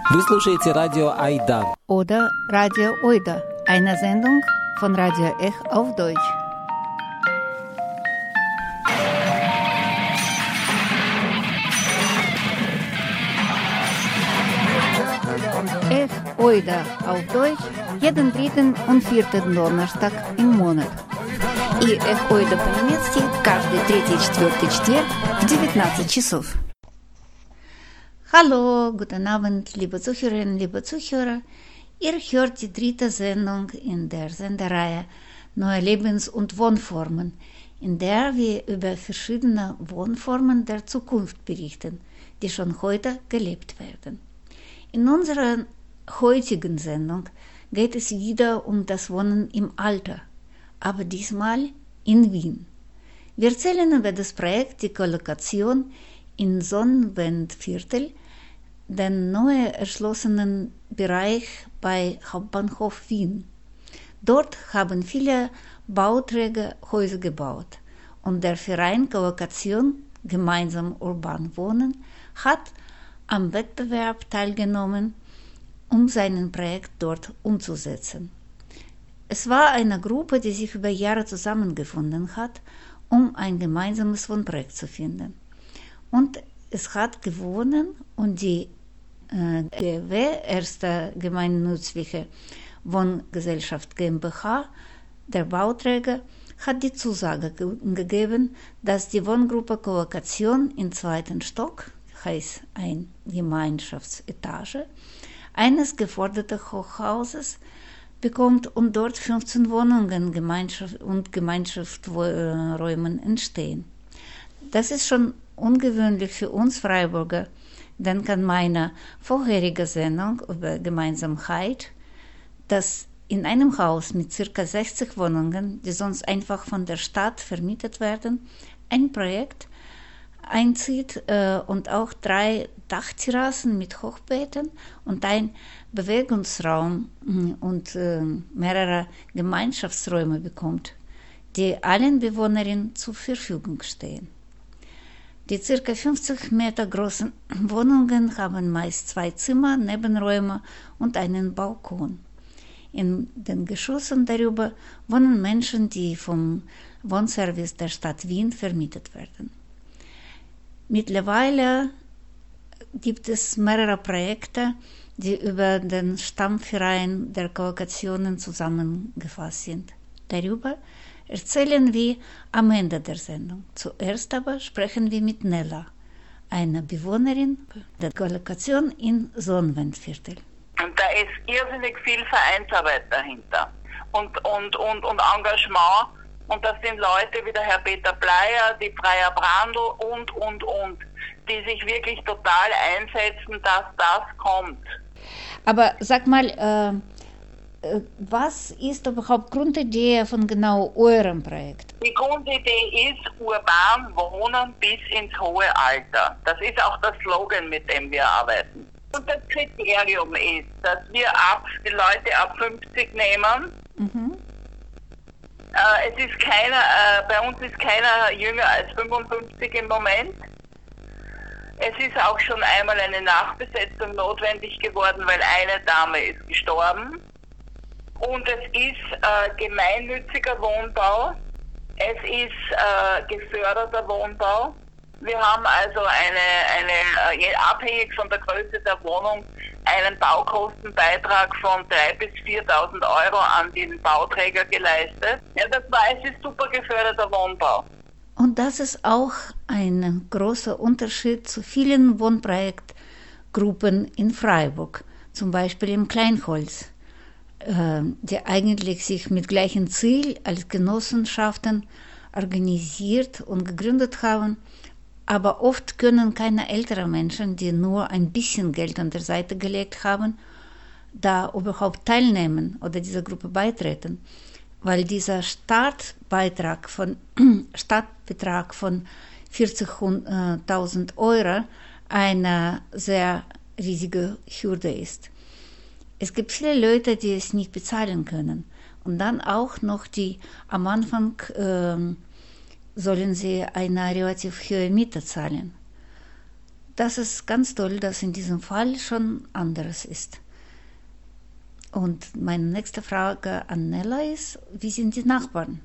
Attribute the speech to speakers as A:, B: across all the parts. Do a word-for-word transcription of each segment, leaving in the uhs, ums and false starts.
A: Вы слушаете радио Айда.
B: Oder Radio Oida, eine Sendung von Radio Ech auf Deutsch. Ech Oida auf Deutsch jeden dritten und vierten Donnerstag im Monat. И Ech Oida по-немецки каждый третий и четвертый четверг в девятнадцать часов. Hallo, guten Abend, liebe Zuhörerinnen, liebe Zuhörer. Ihr hört die dritte Sendung in der Sendereihe Neue Lebens- und Wohnformen, in der wir über verschiedene Wohnformen der Zukunft berichten, die schon heute gelebt werden. In unserer heutigen Sendung geht es wieder um das Wohnen im Alter, aber diesmal in Wien. Wir erzählen über das Projekt Die Kollokation in Sonnenwendviertel, den neu erschlossenen Bereich bei Hauptbahnhof Wien. Dort haben viele Bauträger Häuser gebaut und der Verein Kollokation Gemeinsam Urban Wohnen hat am Wettbewerb teilgenommen, um sein Projekt dort umzusetzen. Es war eine Gruppe, die sich über Jahre zusammengefunden hat, um ein gemeinsames Wohnprojekt zu finden. Und es hat gewonnen und die äh, G W, erste gemeinnützliche Wohngesellschaft GmbH, der Bauträger, hat die Zusage ge- gegeben, dass die Wohngruppe Kollokation im zweiten Stock, heißt ein Gemeinschaftsetage, eines geforderten Hochhauses bekommt und dort fünfzehn Wohnungen Gemeinschaft und Gemeinschaftsräumen entstehen. Das ist schon ungewöhnlich für uns Freiburger, denn an meiner vorherigen Sendung über Gemeinsamkeit, dass in einem Haus mit ca. sechzig Wohnungen, die sonst einfach von der Stadt vermietet werden, ein Projekt einzieht äh, und auch drei Dachterrassen mit Hochbeeten und ein Bewegungsraum und äh, mehrere Gemeinschaftsräume bekommt, die allen Bewohnerinnen zur Verfügung stehen. Die ca. fünfzig Meter großen Wohnungen haben meist zwei Zimmer, Nebenräume und einen Balkon. In den Geschossen darüber wohnen Menschen, die vom Wohnservice der Stadt Wien vermietet werden. Mittlerweile gibt es mehrere Projekte, die über den Stammverein der Kollokationen zusammengefasst sind. Darüber erzählen wir am Ende der Sendung. Zuerst aber sprechen wir mit Nella, einer Bewohnerin der Kollokation in Sonnenwendviertel.
C: Und da ist irrsinnig viel Vereinsarbeit dahinter und, und, und, und Engagement. Und das sind Leute wie der Herr Peter Bleier, die Freier Brandl und, und, und, die sich wirklich total einsetzen, dass das kommt.
B: Aber sag mal, äh, was ist überhaupt Grundidee von genau eurem Projekt?
C: Die Grundidee ist urban wohnen bis ins hohe Alter. Das ist auch der Slogan, mit dem wir arbeiten. Und das Kriterium ist, dass wir ab, die Leute ab fünfzig nehmen. Mhm. Äh, es ist keiner, äh, bei uns ist keiner jünger als fünfundfünfzig im Moment. Es ist auch schon einmal eine Nachbesetzung notwendig geworden, weil eine Dame ist gestorben. Und es ist äh, gemeinnütziger Wohnbau, es ist äh, geförderter Wohnbau. Wir haben also eine, eine äh, abhängig von der Größe der Wohnung, einen Baukostenbeitrag von dreitausend bis viertausend Euro an den Bauträger geleistet. Ja, das war, es ist super geförderter Wohnbau.
B: Und das ist auch ein großer Unterschied zu vielen Wohnprojektgruppen in Freiburg, zum Beispiel im Kleinholz, die eigentlich sich mit gleichem Ziel als Genossenschaften organisiert und gegründet haben, aber oft können keine älteren Menschen, die nur ein bisschen Geld an der Seite gelegt haben, da überhaupt teilnehmen oder dieser Gruppe beitreten, weil dieser Startbeitrag von, Startbetrag von vierzigtausend Euro eine sehr riesige Hürde ist. Es gibt viele Leute, die es nicht bezahlen können. Und dann auch noch die, am Anfang äh, sollen sie eine relativ hohe Miete zahlen. das ist ganz toll, dass in diesem Fall schon anderes ist. Und meine nächste Frage an Nella ist, wie sind die Nachbarn?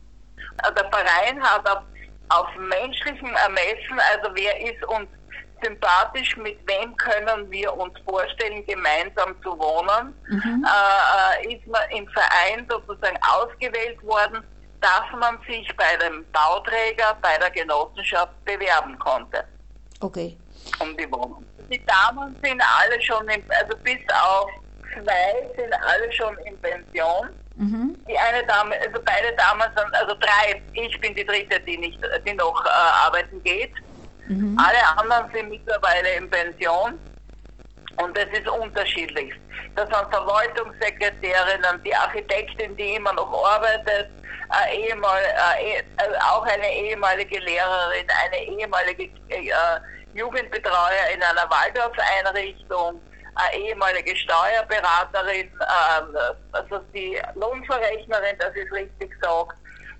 C: Der Verein hat auf, auf menschlichem Ermessen, also wer ist uns sympathisch, mit wem können wir uns vorstellen, gemeinsam zu wohnen, mhm. äh, ist man im Verein sozusagen ausgewählt worden, dass man sich bei dem Bauträger, bei der Genossenschaft bewerben konnte.
B: Okay.
C: Um die Wohnung. Die Damen sind alle schon, in, also bis auf zwei sind alle schon in Pension. Mhm. Die eine Dame, also beide Damen sind, also drei, ich bin die dritte, die nicht, die noch äh, arbeiten geht. Mhm. Alle anderen sind mittlerweile in Pension und das ist unterschiedlich. Das sind Verwaltungssekretärinnen, die Architektin, die immer noch arbeitet, äh, ehemal, äh, auch eine ehemalige Lehrerin, eine ehemalige äh, Jugendbetreuer in einer Waldorfeinrichtung, eine ehemalige Steuerberaterin, äh, also die Lohnverrechnerin, das ist richtig gesagt,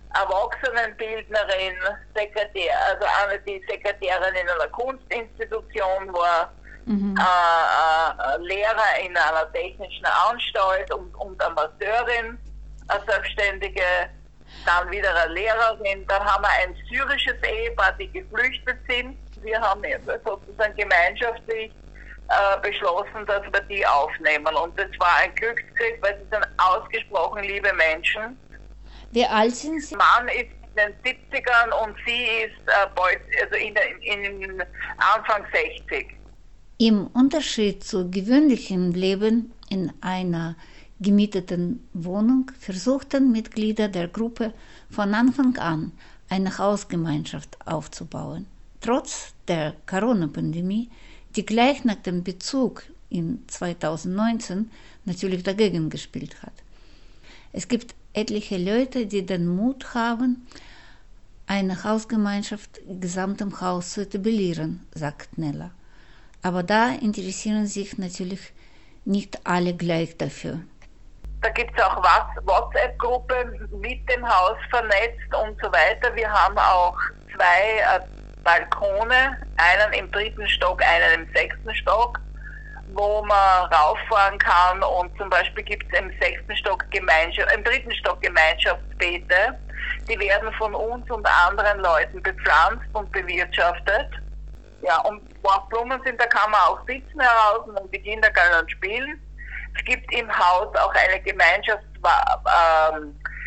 C: Erwachsenenbildnerin, Sekretär, also eine, die Sekretärin in einer Kunstinstitution war, mhm. äh, äh, Lehrer in einer technischen Anstalt und, und eine Masseurin, eine Selbstständige, dann wieder eine Lehrerin. Dann haben wir ein syrisches Ehepaar, die geflüchtet sind. Wir haben sozusagen gemeinschaftlich äh, beschlossen, dass wir die aufnehmen. Und das war ein Glücksgriff, weil sie sind ausgesprochen liebe Menschen.
B: Wie alt sind Sie?
C: Mann ist in den siebzigern und sie ist äh, bald, also in, in, in Anfang sechzig.
B: Im Unterschied zu gewöhnlichem Leben in einer gemieteten Wohnung versuchten Mitglieder der Gruppe von Anfang an eine Hausgemeinschaft aufzubauen. Trotz der Corona-Pandemie, die gleich nach dem Bezug in zweitausendneunzehn natürlich dagegen gespielt hat. Es gibt etliche Leute, die den Mut haben, eine Hausgemeinschaft im gesamten Haus zu etablieren, sagt Nella. Aber da interessieren sich natürlich nicht alle gleich dafür.
C: Da gibt es auch WhatsApp-Gruppen mit dem Haus vernetzt und so weiter. Wir haben auch zwei äh, Balkone, einen im dritten Stock, einen im sechsten Stock, wo man rauffahren kann, und zum Beispiel gibt es im sechsten Stock Gemeinschaft, im dritten Stock Gemeinschaftsbeete. Die werden von uns und anderen Leuten bepflanzt und bewirtschaftet. Ja, und wo auch Blumen sind, da kann man auch sitzen heraus und die Kinder können spielen. Es gibt im Haus auch eine Gemeinschaftswaschküche.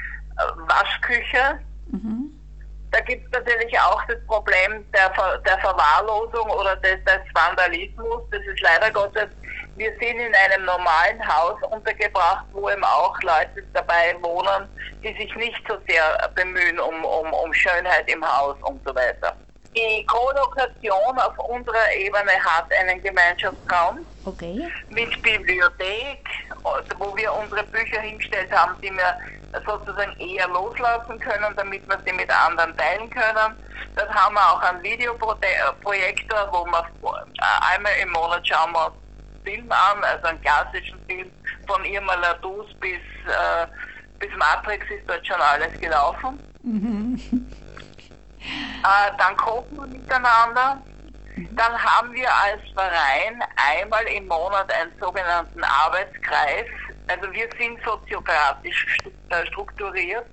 C: Mhm. Da gibt es natürlich auch das Problem der, Ver, der Verwahrlosung oder des, des Vandalismus. Das ist leider Gottes, wir sind in einem normalen Haus untergebracht, wo eben auch Leute dabei wohnen, die sich nicht so sehr bemühen um, um, um Schönheit im Haus und so weiter. Die Co-Lokation auf unserer Ebene hat einen Gemeinschaftsraum, okay, mit Bibliothek, wo wir unsere Bücher hingestellt haben, die wir sozusagen eher loslassen können, damit wir sie mit anderen teilen können. Dann haben wir auch einen Videoprojektor, wo wir einmal im Monat schauen wir uns Film an, also einen klassischen Film von Irma Ladus bis, äh, bis Matrix ist dort schon alles gelaufen. Mhm. Äh, dann kochen wir miteinander. Dann haben wir als Verein einmal im Monat einen sogenannten Arbeitskreis. Also wir sind soziokratisch strukturiert.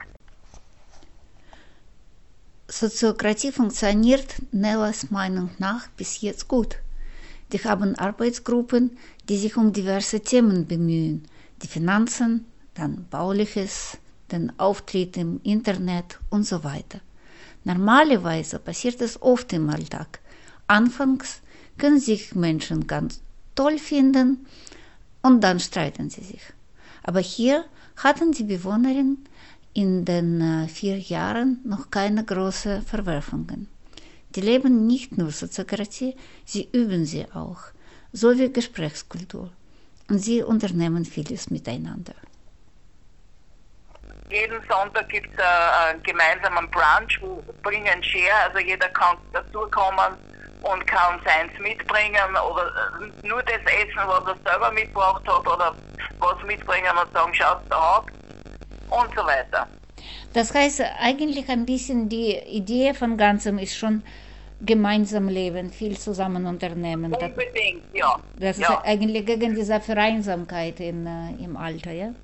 B: Soziokratie funktioniert Nellas Meinung nach bis jetzt gut. Die haben Arbeitsgruppen, die sich um diverse Themen bemühen. Die Finanzen, dann Bauliches, den Auftritt im Internet und so weiter. Normalerweise passiert es oft im Alltag. Anfangs können sich Menschen ganz toll finden und dann streiten sie sich. Aber hier hatten die Bewohnerinnen in den äh, vier Jahren noch keine großen Verwerfungen. Die leben nicht nur Soziokratie, sie üben sie auch, sowie Gesprächskultur. Und sie unternehmen vieles miteinander.
C: Jeden Sonntag gibt es äh, einen gemeinsamen Brunch, wo Bring and Share, also jeder kann dazukommen und kann seins mitbringen oder nur das essen, was er selber mitgebracht hat, oder was mitbringen und sagen, schaut da ab und so weiter.
B: Das heißt, eigentlich ein bisschen die Idee von Ganzem ist schon gemeinsam leben, viel zusammen unternehmen.
C: Unbedingt, ja.
B: Das ist
C: ja.
B: eigentlich gegen diese Vereinsamkeit in, äh, im Alter, ja?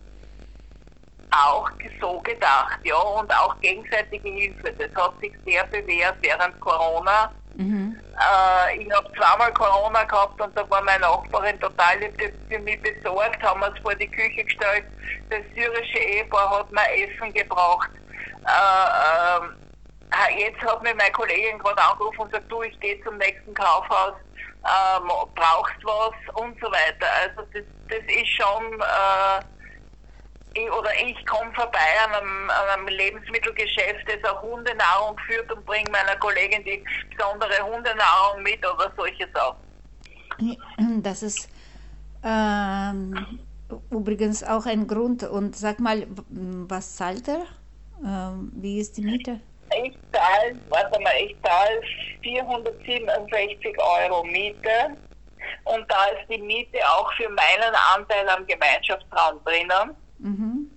C: Auch so gedacht, ja, und auch gegenseitige Hilfe. Das hat sich sehr bewährt während Corona. Mhm. Äh, ich habe zweimal Corona gehabt und da war meine Nachbarin total lieb, die für mich besorgt, haben wir es vor die Küche gestellt. Das syrische Ehepaar hat mir Essen gebracht. Äh, äh, jetzt hat mir meine Kollegin gerade angerufen und gesagt, du, ich gehe zum nächsten Kaufhaus, ähm, brauchst was und so weiter. Also das, das ist schon... Äh, Ich, oder ich komme vorbei an einem, an einem Lebensmittelgeschäft, das auch Hundenahrung führt und bringe meiner Kollegin die besondere Hundenahrung mit oder solche Sachen.
B: Das ist ähm, übrigens auch ein Grund. Und sag mal, was zahlt er? Ähm, wie ist die Miete?
C: Ich zahle, warte mal, ich zahle vierhundertsiebenundsechzig Euro Miete und da ist die Miete auch für meinen Anteil am Gemeinschaftsraum drinnen.
B: Mhm.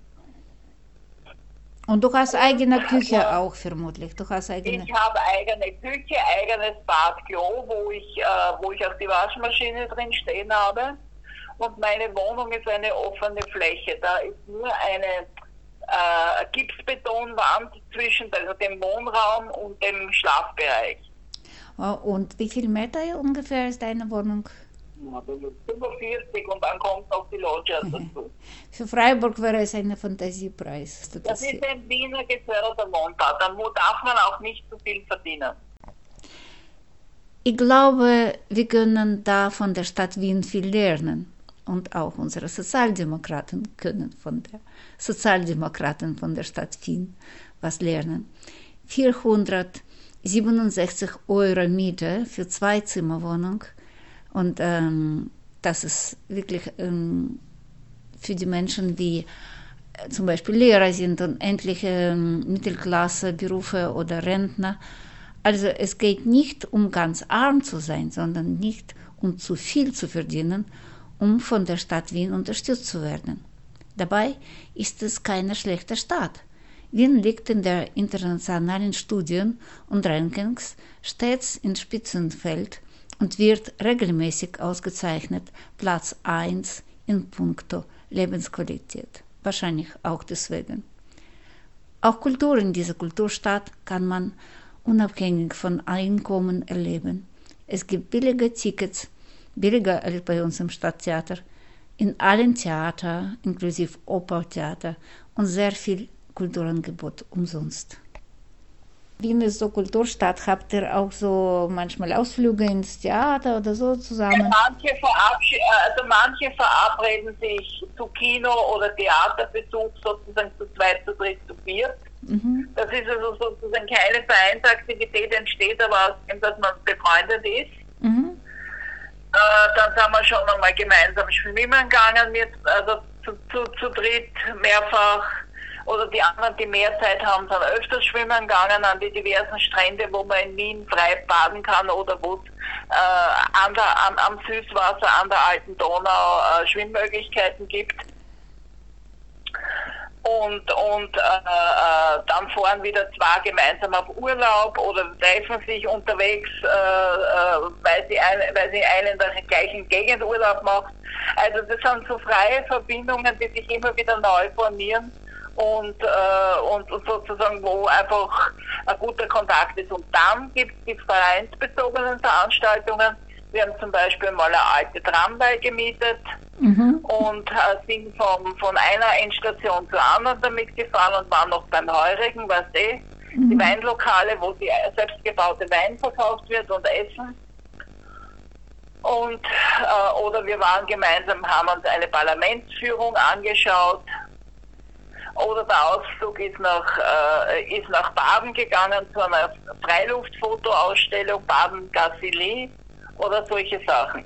B: Und du hast eigene Küche ja. auch vermutlich. Du hast eigene...
C: Ich habe eigene Küche, eigenes Bad, Klo, wo ich, äh, wo ich auch die Waschmaschine drin stehen habe. Und meine Wohnung ist eine offene Fläche. Da ist nur eine äh, Gipsbetonwand zwischen dem Wohnraum und dem Schlafbereich.
B: Und wie viel Meter ungefähr ist deine Wohnung?
C: fünfundvierzig und dann kommt noch die Loggia dazu.
B: Für Freiburg wäre es ein Fantasiepreis.
C: Das, das ist ein Wiener geförderter Wohnbau. Da darf man auch nicht zu viel verdienen.
B: Ich glaube, wir können da von der Stadt Wien viel lernen. Und auch unsere Sozialdemokraten können von der Sozialdemokraten von der Stadt Wien was lernen. vierhundertsiebenundsechzig Euro Miete für Zwei-Zimmer-Wohnung. Und ähm, das ist wirklich ähm, für die Menschen, die äh, zum Beispiel Lehrer sind und endliche ähm, Mittelklasse-Berufe oder Rentner. Also es geht nicht um ganz arm zu sein, sondern nicht um zu viel zu verdienen, um von der Stadt Wien unterstützt zu werden. Dabei ist es keine schlechte Stadt. Wien liegt in der internationalen Studien und Rankings stets im Spitzenfeld und wird regelmäßig ausgezeichnet, Platz eins in puncto Lebensqualität. Wahrscheinlich auch deswegen. Auch Kultur in dieser Kulturstadt kann man unabhängig von Einkommen erleben. Es gibt billige Tickets, billiger als bei uns im Stadttheater, in allen Theatern, inklusive Opertheater und sehr viel Kulturangebot umsonst. Wien ist so Kulturstadt. Habt ihr auch so manchmal Ausflüge ins Theater oder so zusammen?
C: Manche, also manche verabreden sich zu Kino- oder Theaterbesuch sozusagen zu zweit, zu dritt, zu viert. Mhm. Das ist also sozusagen keine Vereinsaktivität, entsteht aber aus dem, dass man befreundet ist. Mhm. Äh, dann sind wir schon einmal gemeinsam schwimmen gegangen, mit, also zu, zu, zu dritt mehrfach. Oder die anderen, die mehr Zeit haben, sind öfters schwimmen gegangen an die diversen Strände, wo man in Wien frei baden kann oder wo es äh, an der, am, am Süßwasser, an der alten Donau äh, Schwimmmöglichkeiten gibt. Und, und äh, äh, dann fahren wieder zwei gemeinsam auf Urlaub oder treffen sich unterwegs, äh, äh, weil, sie ein, weil sie einen in der gleichen Gegend Urlaub macht. Also das sind so freie Verbindungen, die sich immer wieder neu formieren. Und, äh, und, und sozusagen, wo einfach ein guter Kontakt ist. Und dann gibt es die vereinsbezogenen Veranstaltungen. Wir haben zum Beispiel mal eine alte Tramway gemietet mhm. und äh, sind vom, von einer Endstation zur anderen damit gefahren und waren noch beim Heurigen, weißt du, mhm. die Weinlokale, wo die selbstgebaute Wein verkauft wird und Essen. Und, äh, oder wir waren gemeinsam, haben uns eine Parlamentsführung angeschaut. Oder der Ausflug ist nach, äh, ist nach Baden gegangen zu einer Freiluftfotoausstellung, Baden-Gassili oder solche Sachen.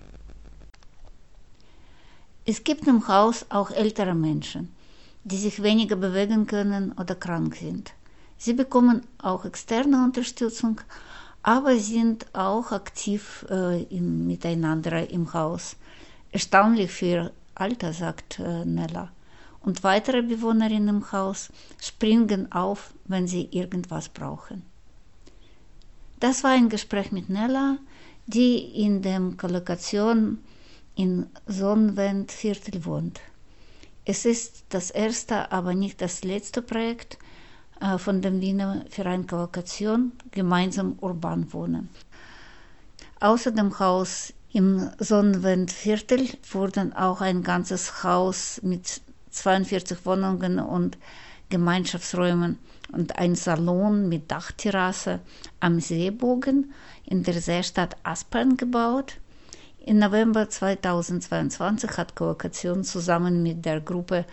B: Es gibt im Haus auch ältere Menschen, die sich weniger bewegen können oder krank sind. Sie bekommen auch externe Unterstützung, aber sind auch aktiv äh, im Miteinander im Haus. Erstaunlich für ihr Alter, sagt äh, Nella. Und weitere Bewohnerinnen im Haus springen auf, wenn sie irgendwas brauchen. Das war ein Gespräch mit Nella, die in der Kollokation in Sonnenwendviertel wohnt. Es ist das erste, aber nicht das letzte Projekt äh, von dem Wiener Verein Kollokation, gemeinsam urban wohnen. Außer dem Haus im Sonnenwendviertel wurden auch ein ganzes Haus mit zweiundvierzig Wohnungen und Gemeinschaftsräumen und ein Salon mit Dachterrasse am Seebogen in der Seestadt Aspern gebaut. Im November zweitausendzweiundzwanzig hat Kollokation zusammen mit der Gruppe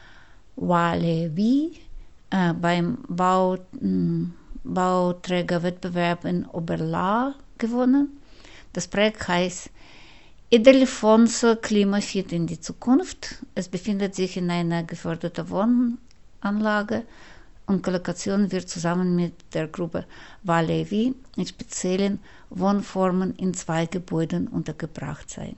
B: Walevi äh, beim Bau, äh, Bauträgerwettbewerb in Oberla gewonnen. Das Projekt heißt Ildefonso Klimafit in die Zukunft. Es befindet sich in einer geförderten Wohnanlage und Kollokation wird zusammen mit der Gruppe Walevi in speziellen Wohnformen in zwei Gebäuden untergebracht sein.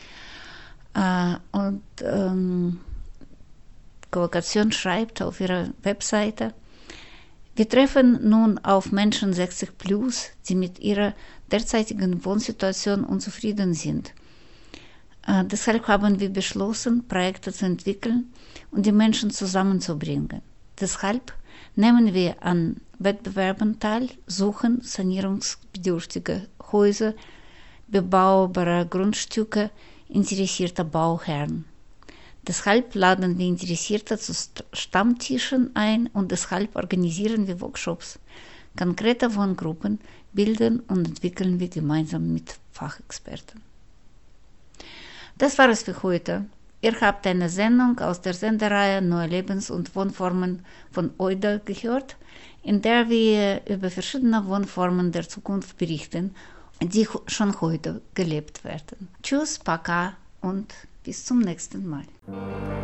B: Äh, und ähm, Kollokation schreibt auf ihrer Webseite: Wir treffen nun auf Menschen sechzig plus, die mit ihrer derzeitigen Wohnsituation unzufrieden sind. Äh, deshalb haben wir beschlossen, Projekte zu entwickeln und die Menschen zusammenzubringen. Deshalb nehmen wir an Wettbewerben teil, suchen sanierungsbedürftige Häuser, bebaubare Grundstücke, interessierte Bauherren. Deshalb laden wir Interessierte zu Stammtischen ein und deshalb organisieren wir Workshops. Konkrete Wohngruppen bilden und entwickeln wir gemeinsam mit Fachexperten. Das war es für heute. Ihr habt eine Sendung aus der Sendereihe Neue Lebens- und Wohnformen von Oida gehört, in der wir über verschiedene Wohnformen der Zukunft berichten, die schon heute gelebt werden. Tschüss, Paka und bis zum nächsten Mal.